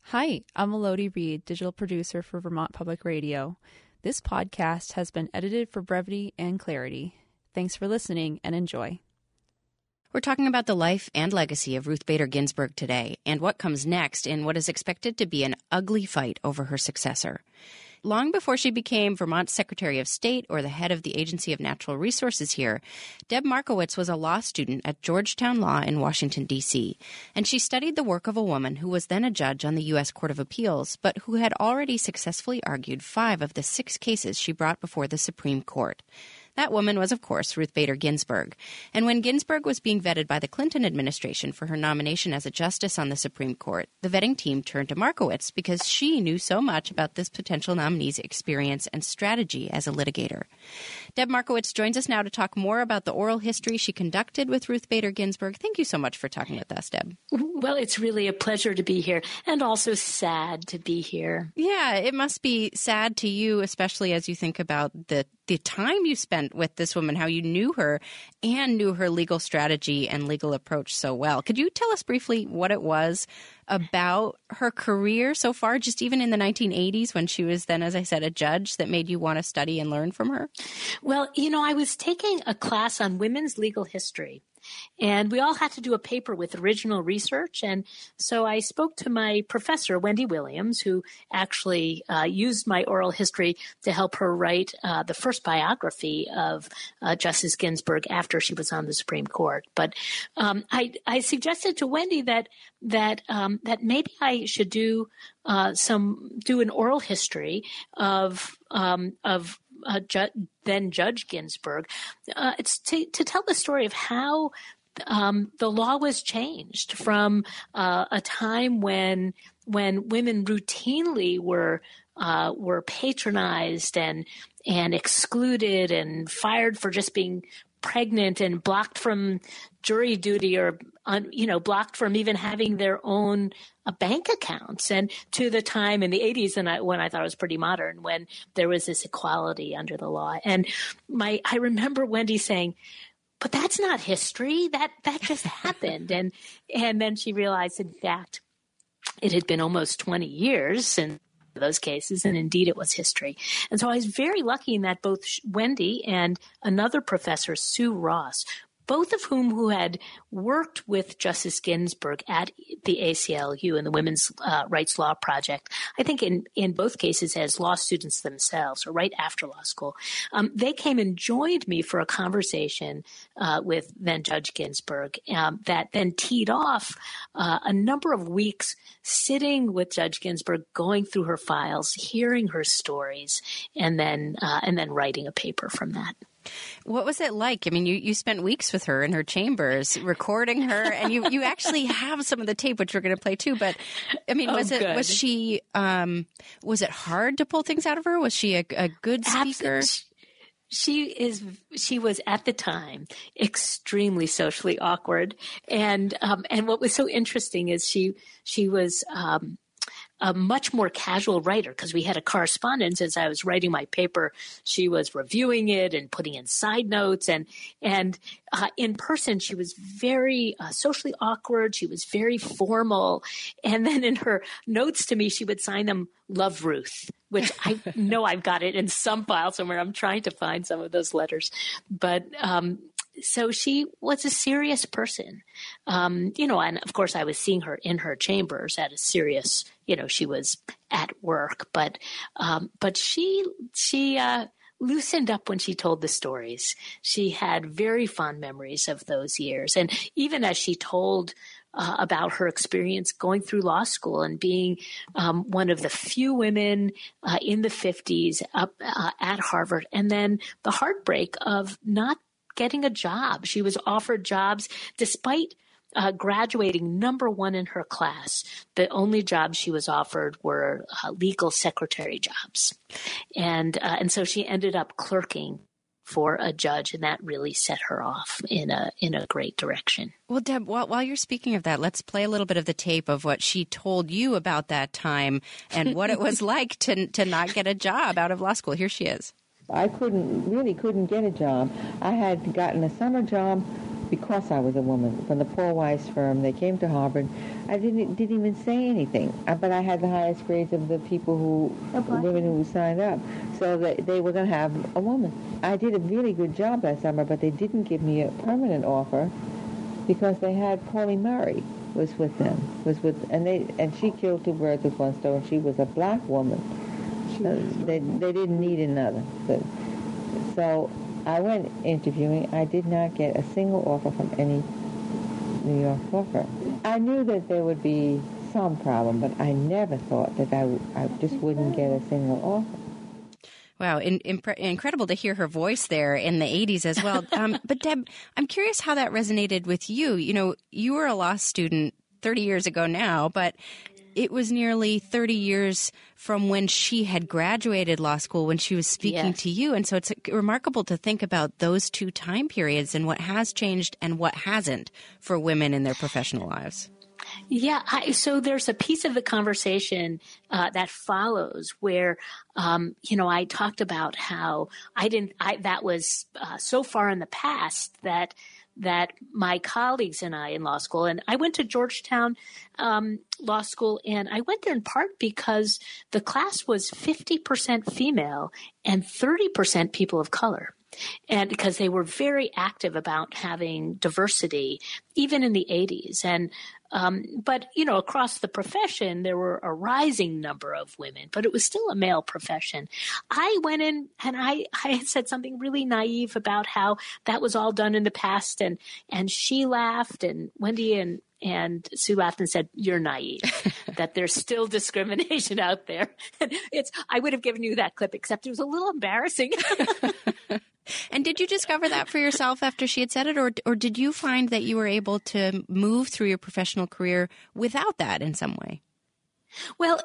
Hi, I'm Elodie Reed, digital producer for Vermont Public Radio. This podcast has been edited for brevity and clarity. Thanks for listening and enjoy. We're talking about the life and legacy of Ruth Bader Ginsburg today and what comes next in what is expected to be an ugly fight over her successor. Long before she became Vermont's Secretary of State or the head of the Agency of Natural Resources here, Deb Markowitz was a law student at Georgetown Law in Washington, D.C., and she studied the work of a woman who was then a judge on the U.S. Court of Appeals, but who had already successfully argued 5 of the 6 cases she brought before the Supreme Court. That woman was, of course, Ruth Bader Ginsburg. And when Ginsburg was being vetted by the Clinton administration for her nomination as a justice on the Supreme Court, the vetting team turned to Markowitz because she knew so much about this potential nominee's experience and strategy as a litigator. Deb Markowitz joins us now to talk more about the oral history she conducted with Ruth Bader Ginsburg. Thank you so much for talking with us, Deb. Well, it's really a pleasure to be here and also sad to be here. Yeah, it must be sad to you, especially as you think about the time you spent with this woman, how you knew her and knew her legal strategy and legal approach so well. Could you tell us briefly what it was about her career so far, just even in the 1980s when she was then, as I said, a judge, that made you want to study and learn from her? Well, I was taking a class on women's legal history. And we all had to do a paper with original research. And so I spoke to my professor, Wendy Williams, who actually used my oral history to help her write the first biography of Justice Ginsburg after she was on the Supreme Court. But I suggested to Wendy that maybe I should do an oral history of then Judge Ginsburg. It's to tell the story of how the law was changed from a time when women routinely were patronized and excluded and fired for just being pregnant and blocked from jury duty or blocked from even having their own bank accounts, and to the time in the 80s when I thought it was pretty modern, when there was this equality under the law. And I remember Wendy saying, but that's not history. That just happened. And then she realized, in fact, it had been almost 20 years since those cases, and indeed it was history. And so I was very lucky in that both Wendy and another professor, Sue Ross, both of who had worked with Justice Ginsburg at the ACLU and the Women's Rights Law Project, I think in both cases as law students themselves or right after law school, they came and joined me for a conversation with then Judge Ginsburg that then teed off a number of weeks sitting with Judge Ginsburg, going through her files, hearing her stories, and then writing a paper from that. What was it like? I mean, you spent weeks with her in her chambers, recording her, and you actually have some of the tape, which we're going to play too. But I mean, was it hard to pull things out of her? Was she a good speaker? She was at the time extremely socially awkward, and what was so interesting is she was a much more casual writer, because we had a correspondence. As I was writing my paper, she was reviewing it and putting in side notes, and in person she was very socially awkward. She was very formal, and then in her notes to me she would sign them "Love Ruth," which I know I've got it in some file somewhere. I'm trying to find some of those letters, but so she was a serious person, and of course I was seeing her in her chambers at a serious, she was at work, but she loosened up when she told the stories. She had very fond memories of those years. And even as she told about her experience going through law school and being one of the few women in the 50s up at Harvard, and then the heartbreak of not getting a job. She was offered jobs despite graduating number 1 in her class. The only jobs she was offered were legal secretary jobs. And so she ended up clerking for a judge, and that really set her off in a great direction. Well, Deb, while you're speaking of that, let's play a little bit of the tape of what she told you about that time and what it was like to not get a job out of law school. Here she is. I couldn't get a job. I had gotten a summer job because I was a woman. From the Paul Weiss firm, they came to Harvard. I didn't even say anything, but I had the highest grades of the people women who signed up. So they were going to have a woman. I did a really good job that summer, but they didn't give me a permanent offer because they had Pauli Murray was with them, and she killed two birds with one stone. She was a black woman. They didn't need another. So I went interviewing. I did not get a single offer from any New York law firm. I knew that there would be some problem, but I never thought that I just wouldn't get a single offer. Wow, incredible to hear her voice there in the 80s as well. But Deb, I'm curious how that resonated with you. You know, you were a law student 30 years ago now, but it was nearly 30 years from when she had graduated law school when she was speaking to you. And so it's remarkable to think about those two time periods and what has changed and what hasn't for women in their professional lives. Yeah, so there's a piece of the conversation that follows where, I talked about how that was so far in the past that my colleagues and I in law school, and I went to Georgetown Law School, and I went there in part because the class was 50% female and 30% people of color. And because they were very active about having diversity, even in the 80s. And but, across the profession, there were a rising number of women, but it was still a male profession. I went in and I had said something really naive about how that was all done in the past. And she laughed, and Wendy and Sue laughed and said, "You're naive, that there's still discrimination out there." I would have given you that clip, except it was a little embarrassing. And did you discover that for yourself after she had said it, or did you find that you were able to move through your professional career without that in some way? Well,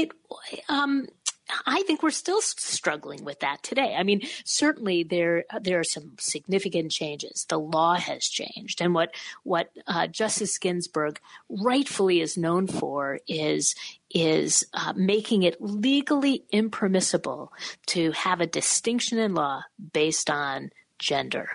I think we're still struggling with that today. I mean, certainly there are some significant changes. The law has changed, and what Justice Ginsburg rightfully is known for is making it legally impermissible to have a distinction in law based on gender.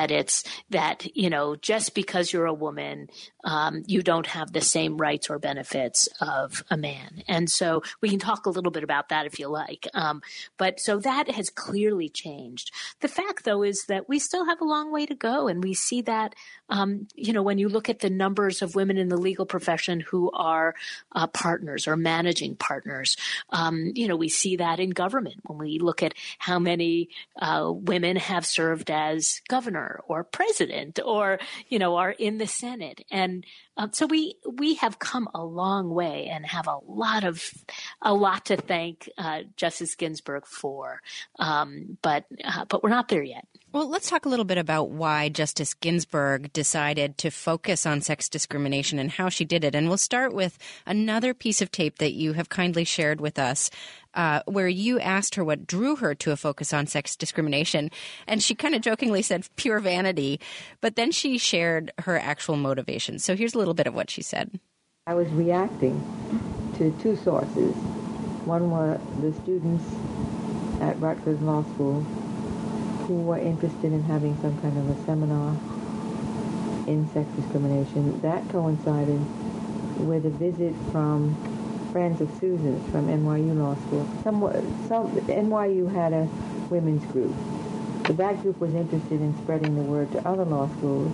Just because you're a woman, you don't have the same rights or benefits of a man. And so we can talk a little bit about that if you like. But so that has clearly changed. The fact, though, is that we still have a long way to go. And we see that, when you look at the numbers of women in the legal profession who are partners or managing partners, we see that in government when we look at how many women have served as governor or president or, are in the Senate. And so we have come a long way and have a lot to thank Justice Ginsburg for. But we're not there yet. Well, let's talk a little bit about why Justice Ginsburg decided to focus on sex discrimination and how she did it. And we'll start with another piece of tape that you have kindly shared with us, where you asked her what drew her to a focus on sex discrimination. And she kind of jokingly said pure vanity, but then she shared her actual motivation. So here's a little bit of what she said. I was reacting to two sources. One were the students at Rutgers Law School who were interested in having some kind of a seminar in sex discrimination. That coincided with a visit from friends of Susan's from NYU Law School. NYU had a women's group. So that group was interested in spreading the word to other law schools.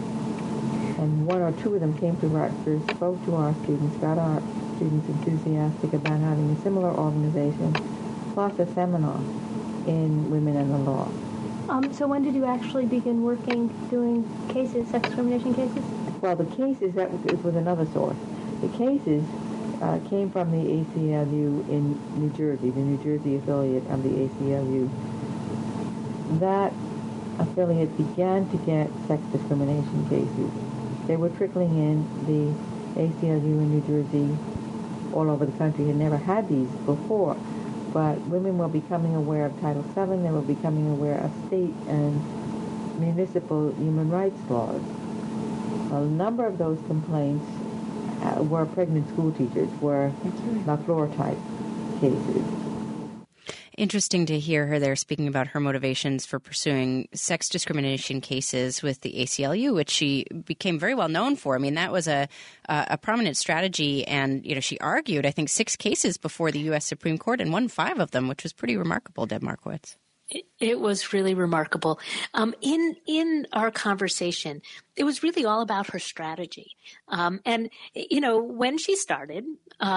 And one or two of them came to Rutgers, spoke to our students, got our students enthusiastic about having a similar organization, plus a seminar in Women and the Law. So when did you actually begin doing cases, sex discrimination cases? Well, the cases, it was another source. The cases came from the ACLU in New Jersey, the New Jersey affiliate of the ACLU. That affiliate began to get sex discrimination cases. They were trickling in. The ACLU in New Jersey, all over the country, had never had these before. But women were becoming aware of Title VII. They were becoming aware of state and municipal human rights laws. A number of those complaints were pregnant school teachers, were LaFleur type cases. Interesting to hear her there speaking about her motivations for pursuing sex discrimination cases with the ACLU, which she became very well known for. I mean, that was a prominent strategy. And, she argued, I think, 6 cases before the U.S. Supreme Court and won 5 of them, which was pretty remarkable, Deb Markowitz. It was really remarkable. In our conversation, it was really all about her strategy. And when she started,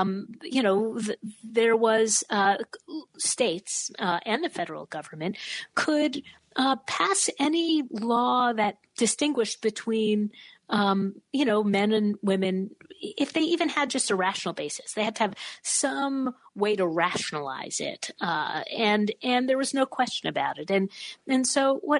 there was states and the federal government could pass any law that distinguished between men and women, if they even had just a rational basis. They had to have some way to rationalize it. And there was no question about it. And so what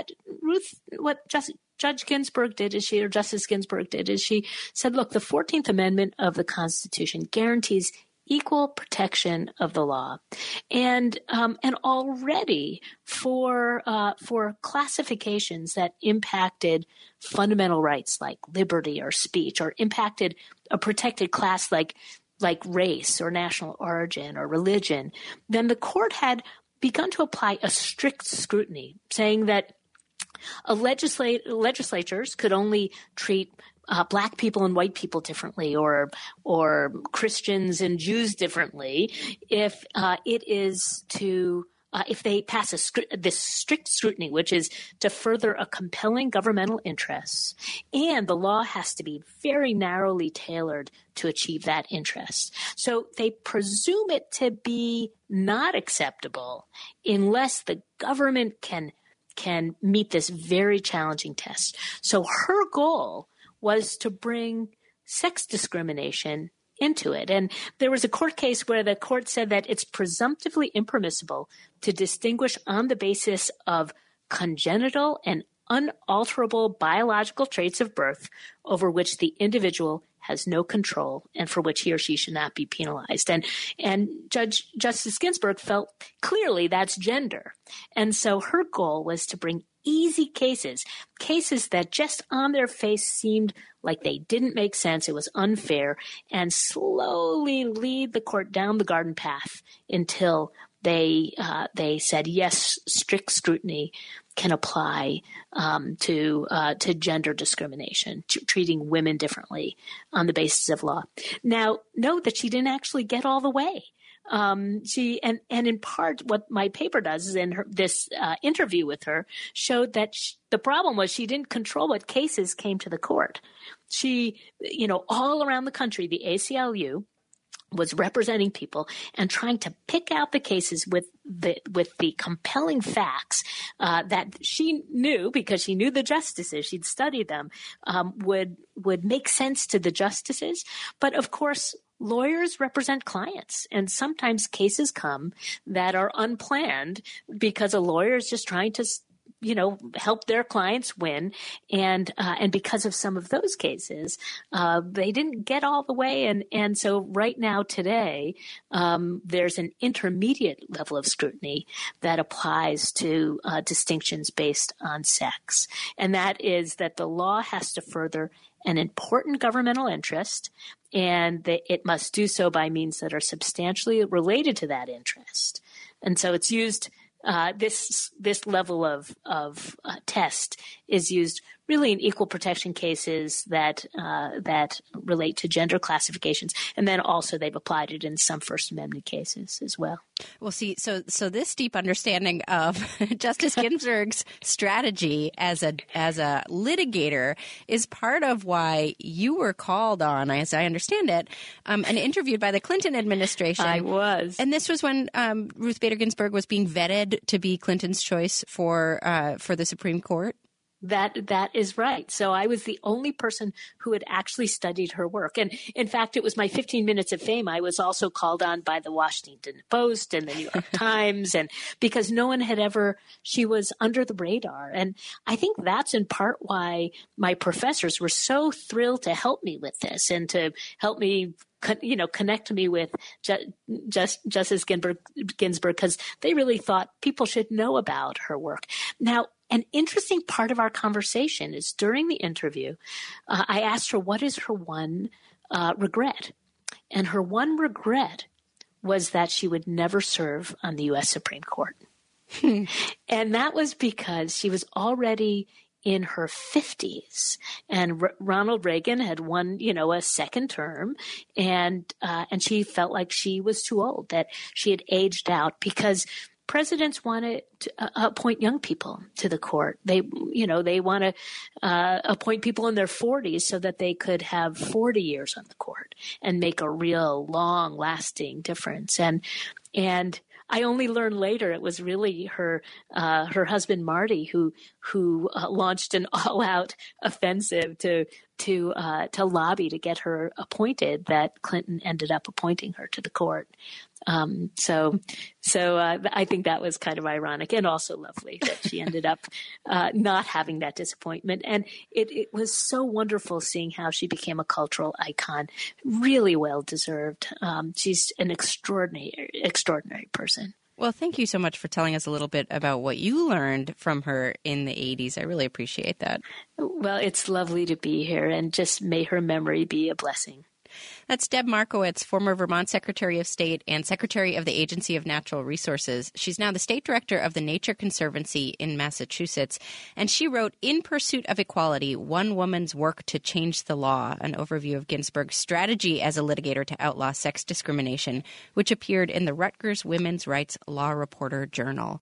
Justice Ginsburg did is she said, look, the 14th Amendment of the Constitution guarantees equal protection of the law, and already for classifications that impacted fundamental rights like liberty or speech, or impacted a protected class like race or national origin or religion, then the court had begun to apply a strict scrutiny, saying that legislatures could only treat Black people and white people differently, or Christians and Jews differently, if if they pass this strict scrutiny, which is to further a compelling governmental interest, and the law has to be very narrowly tailored to achieve that interest. So they presume it to be not acceptable unless the government can meet this very challenging test. So her goal was to bring sex discrimination into it. And there was a court case where the court said that it's presumptively impermissible to distinguish on the basis of congenital and unalterable biological traits of birth over which the individual has no control and for which he or she should not be penalized. And Justice Ginsburg felt clearly that's gender. And so her goal was to bring easy cases that just on their face seemed like they didn't make sense, it was unfair, and slowly lead the court down the garden path until they said, yes, strict scrutiny can apply to gender discrimination, treating women differently on the basis of law. Now, note that she didn't actually get all the way. She in part what my paper does is this interview with her showed that the problem was she didn't control what cases came to the court. She, all around the country, the ACLU was representing people and trying to pick out the cases with the compelling facts that she knew, because she knew the justices, she'd studied them, would make sense to the justices. But of course, lawyers represent clients, and sometimes cases come that are unplanned because a lawyer is just trying to help their clients win. And because of some of those cases, they didn't get all the way. And so right now today, there's an intermediate level of scrutiny that applies to distinctions based on sex. And that is that the law has to further an important governmental interest, and it must do so by means that are substantially related to that interest. And so it's used this level of test is used really in equal protection cases that relate to gender classifications, and then also they've applied it in some First Amendment cases as well. Well, see, so this deep understanding of Justice Ginsburg's strategy as a litigator is part of why you were called on, as I understand it, and interviewed by the Clinton administration. I was, and this was when Ruth Bader Ginsburg was being vetted to be Clinton's choice for the Supreme Court. That is right. So I was the only person who had actually studied her work. And in fact, it was my 15 minutes of fame. I was also called on by the Washington Post and the New York Times, and because no one had she was under the radar. And I think that's in part why my professors were so thrilled to help me with this and to help me connect me with Justice Ginsburg, because they really thought people should know about her work. Now, an interesting part of our conversation is during the interview, I asked her what is her one regret. And her one regret was that she would never serve on the U.S. Supreme Court. And that was because she was already in her 50s, and Ronald Reagan had won, a second term, and she felt like she was too old, that she had aged out, because presidents wanted to appoint young people to the court. They want to appoint people in their 40s so that they could have 40 years on the court and make a real long-lasting difference. And I only learned later it was really her husband Marty who launched an all-out offensive to lobby to get her appointed, that Clinton ended up appointing her to the court. So I think that was kind of ironic and also lovely that she ended up not having that disappointment. And it was so wonderful seeing how she became a cultural icon. Really well deserved. She's an extraordinary person. Well, thank you so much for telling us a little bit about what you learned from her in the 80s. I really appreciate that. Well, it's lovely to be here, and just may her memory be a blessing. That's Deb Markowitz, former Vermont Secretary of State and Secretary of the Agency of Natural Resources. She's now the State Director of the Nature Conservancy in Massachusetts. And she wrote In Pursuit of Equality, One Woman's Work to Change the Law, an overview of Ginsburg's strategy as a litigator to outlaw sex discrimination, which appeared in the Rutgers Women's Rights Law Reporter Journal.